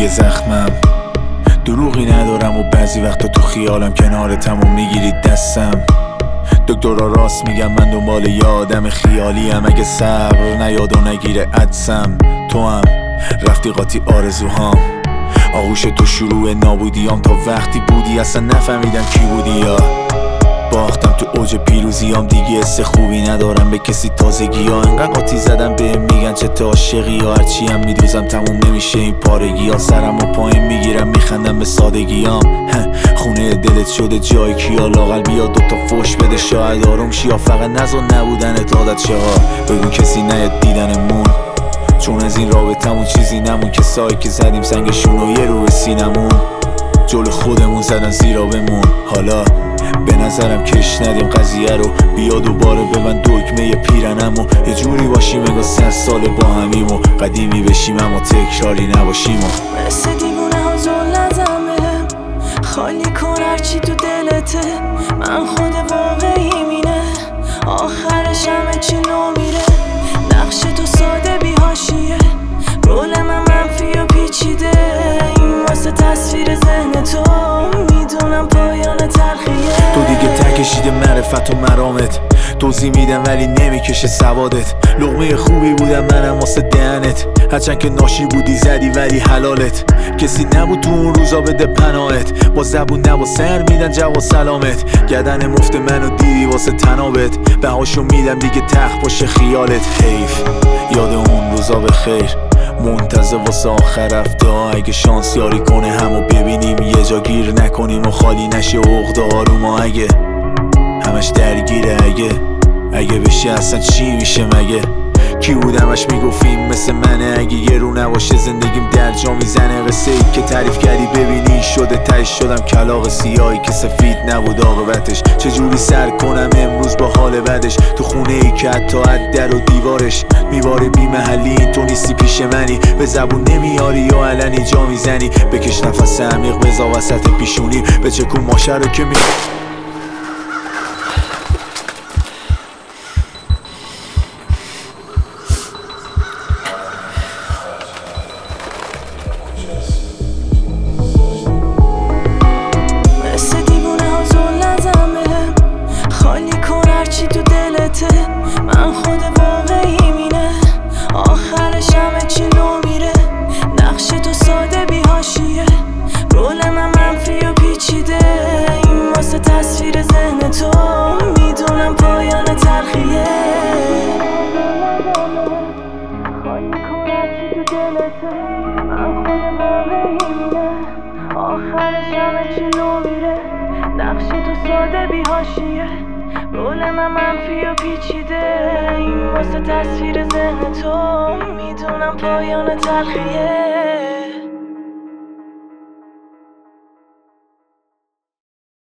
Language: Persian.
روی زخمم، دروغی ندارم و بعضی وقتا تو خیالم کنارتم و میگیری دستم. دکترها راست میگم، من دنبال یه آدم خیالیم. اگه صبر نیاد و نگیره عدسم، تو هم رفتی قاطی آرزوهام. آغوش تو شروع نابودیام، تا وقتی بودی اصلا نفهمیدم کی بودی. یا باختم تو اوج پیروزیام، دیگه حس خوبی ندارم به کسی. تازگی ها انقدر قاطی زدم به میگن چه تا عاشقی ها. هرچی هم میدوزم تموم نمیشه این پارگی ها. سرم و پایین میگیرم میخندم به سادگیام. خونه دلت شده جای کیا، لاغل بیا دوتا فوش بده شاید آروم شی. فقط نزا نبودنت عادت شه ها، بگو کسی نیاد دیدنمون. چون از این رابطمون چیزی نمون که سایی که زدیم سنگشونو یه رو به سینمون. جلو خودمون زدن زیرا بمون. حالا به نظرم کش ندیم قضیه رو، بیا دوباره ببند دکمه پیرنم و یه جوری باشیم انگار 100 سال با همیم و قدیمی بشیم اما تکراری نباشیم. و مثل دیوونه ها زلتم بهم، خالی کن هرچی تو دلته. من خود واقعی مینه، آخرش همه چی نو میره. نقش تو ساده بی حاشیه، رول من منفی و پیچیده. این واسه تصویر ذهن تو، میدونم پایان تلخیه. تو دیگه تکشیده معرفت و مرامت، توضیح میدم ولی نمیکشه سوادت. لقمه خوبی بودم منم واسه دهنت، هرچند که ناشی بودی زدی ولی حلالت. کسی نبود تو اون روزا بده پناهت، با زبون نبا سر میدن جواب سلامت. گردن مفت منو دیدی واسه تنابت، بهاشو میدم دیگه تخت باشه خیالت. حیف یاد اون روزا به خیر، منتظر واسه آخر هفته ها. اگه شانس یاری کنه همو ببینیم، یه جا گیر نکنیم و خالی نشه عقده آروما. اگه همش درگیره، اگه بشه اصلا چی میشه مگه؟ کی بودمش میگفتیم مثل منه؟ اگه یه رو نباشه زندگیم در جا میزنه. قصه ای که تعریف کردی ببینی شده تهش شدم کلاغ سیاهی که سفید نبود عاقبتش. چجوری سر کنم امروز با حال بدش، تو خونه ای که حتی در و دیوارش میباره بی محلی. این تو نیستی پیش منی، به زبون نمیاری یا علنی جا میزنی. بکش نفس عمیق بزا وسط پیشونی، به چکون ماشه رو که من خود واقعی مینه، آخرش همه چی نو میره. نقش تو ساده بی حاشیه، رول من منفی و پیچیده. این واسه تصویر ذهن تو، میدونم پایان تلخیه. خالی کن هرچی تو دلته، من خود واقعی مینه، آخرش همه چی نو میره. نقش تو ساده بی حاشیه، رول من منفی و پیچیده. این واسه تصویر ذهن تو، میدونم پایان تلخیه.